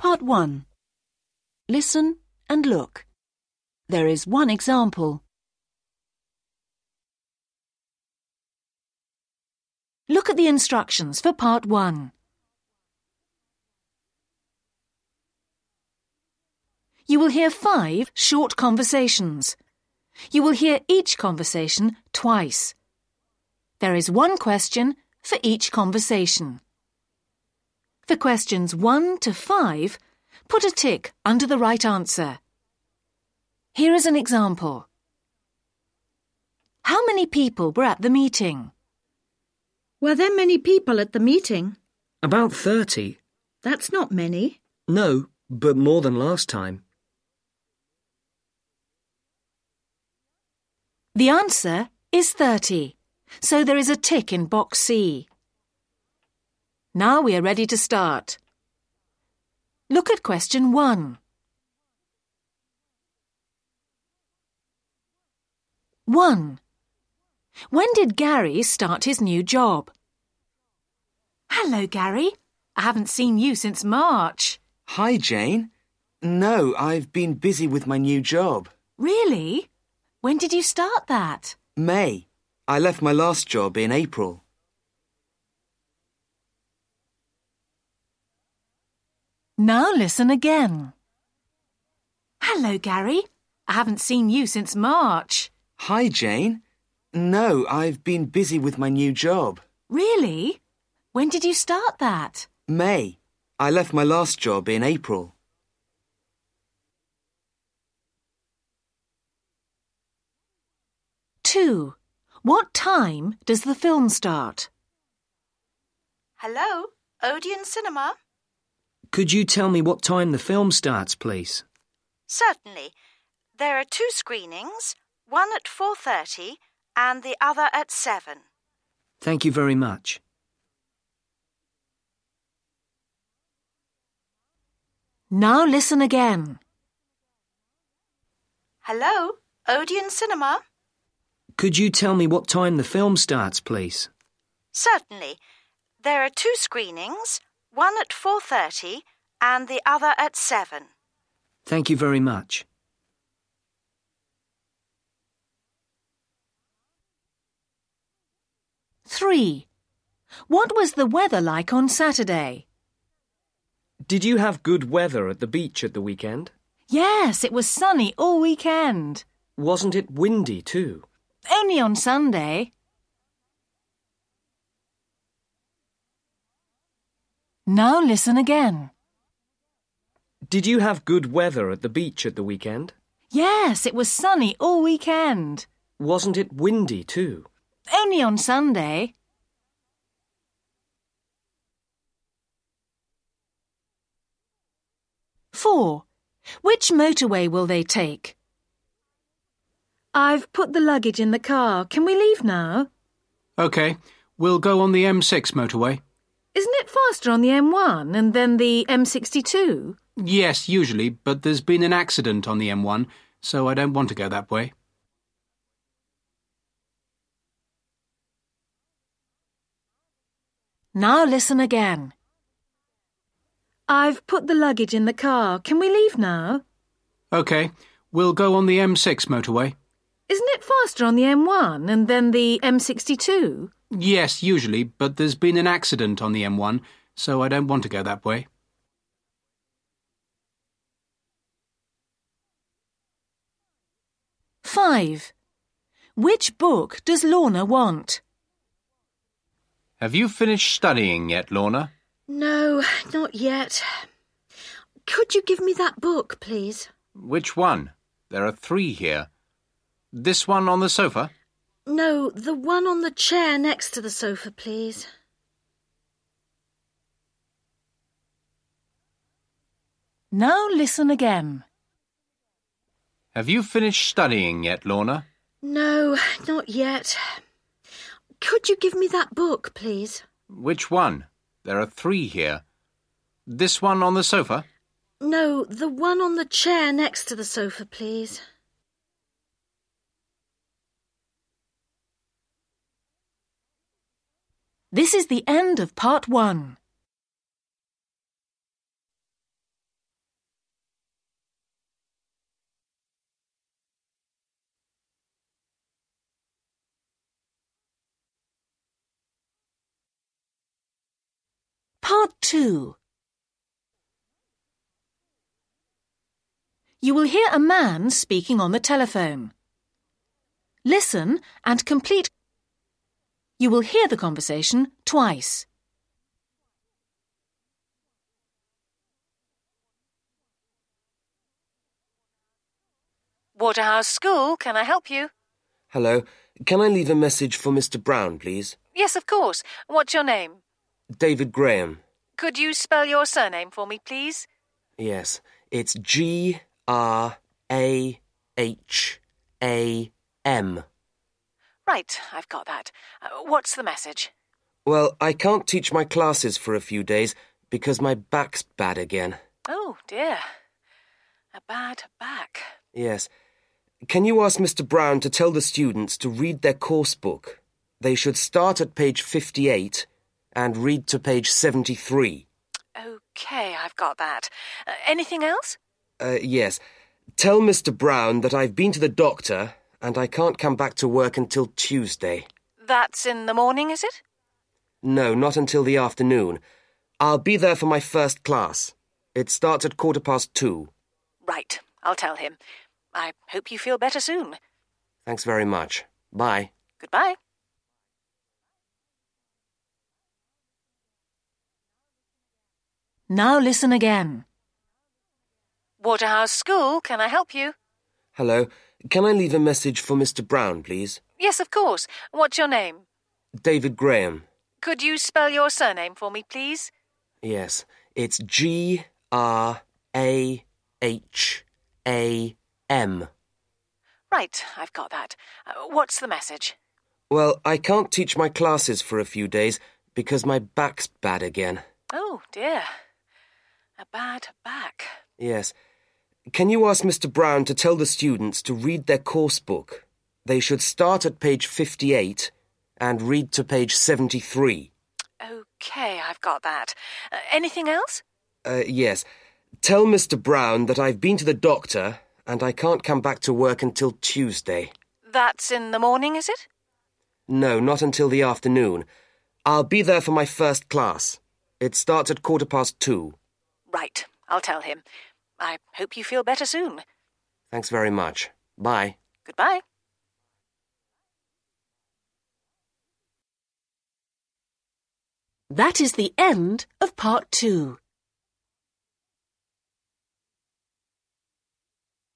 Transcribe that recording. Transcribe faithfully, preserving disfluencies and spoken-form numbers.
Part one. Listen and look. There is one example. Look at the instructions for Part one. You will hear five short conversations. You will hear each conversation twice. There is one question for each conversation. For questions one to five, put a tick under the right answer. Here is an example. How many people were at the meeting? Were there many people at the meeting? About thirty. That's not many. No, but more than last time. The answer is thirty, so there is a tick in box C. Now we are ready to start. Look at question one. One. When did Gary start his new job? Hello, Gary. I haven't seen you since March. Hi, Jane. No, I've been busy with my new job. Really? When did you start that? May. I left my last job in April. Now listen again. Hello, Gary. I haven't seen you since March. Hi, Jane. No, I've been busy with my new job. Really? When did you start that? May. I left my last job in April. Two. What time does the film start? Hello, Odeon Cinema? Could you tell me what time the film starts, please? Certainly. There are two screenings, one at four thirty and the other at seven. Thank you very much. Now listen again. Hello, Odeon Cinema? Could you tell me what time the film starts, please? Certainly. There are two screenings, one at four thirty and the other at seven. Thank you very much. Three. What was the weather like on Saturday? Did you have good weather at the beach at the weekend? Yes, it was sunny all weekend. Wasn't it windy too? Only on Sunday. Now listen again. Did you have good weather at the beach at the weekend? Yes, it was sunny all weekend. Wasn't it windy too? Only on Sunday. Four. Which motorway will they take? I've put the luggage in the car. Can we leave now? OK, we'll go on the M six motorway. Isn't it faster on the M one and then the M sixty-two? Yes, usually, but there's been an accident on the M one, so I don't want to go that way. Now listen again. I've put the luggage in the car. Can we leave now? OK, we'll go on the M six motorway. Isn't it faster on the M one and then the M sixty-two? Yes, usually, but there's been an accident on the M one, so I don't want to go that way. Five. Which book does Lorna want? Have you finished studying yet, Lorna? No, not yet. Could you give me that book, please? Which one? There are three here. This one on the sofa? No, the one on the chair next to the sofa, please. Now listen again. Have you finished studying yet, Lorna? No, not yet. Could you give me that book, please? Which one? There are three here. This one on the sofa? No, the one on the chair next to the sofa, please. This is the end of part one. Part two. You will hear a man speaking on the telephone. Listen and complete. You will hear the conversation twice. Waterhouse School, can I help you? Hello. Can I leave a message for Mister Brown, please? Yes, of course. What's your name? David Graham. Could you spell your surname for me, please? Yes. It's G R A H A M. Right, I've got that. Uh, what's the message? Well, I can't teach my classes for a few days because my back's bad again. Oh, dear. A bad back. Yes. Can you ask Mister Brown to tell the students to read their course book? They should start at page fifty-eight and read to page seventy-three. OK, I've got that. Uh, anything else? Uh, yes. Tell Mister Brown that I've been to the doctor and I can't come back to work until Tuesday. That's in the morning, is it? No, not until the afternoon. I'll be there for my first class. It starts at quarter past two. Right, I'll tell him. I hope you feel better soon. Thanks very much. Bye. Goodbye. Now listen again. Waterhouse School, can I help you? Hello. Can I leave a message for Mister Brown, please? Yes, of course. What's your name? David Graham. Could you spell your surname for me, please? Yes. It's G R A H A M. Right, I've got that. Uh, what's the message? Well, I can't teach my classes for a few days because my back's bad again. Oh, dear. A bad back. Yes. Can you ask Mister Brown to tell the students to read their course book? They should start at page fifty-eight and read to page seventy-three. OK, I've got that. Uh, anything else? Uh, yes. Tell Mister Brown that I've been to the doctor and I can't come back to work until Tuesday. That's in the morning, is it? No, not until the afternoon. I'll be there for my first class. It starts at quarter past two. Right, I'll tell him. I hope you feel better soon. Thanks very much. Bye. Goodbye. That is the end of part two.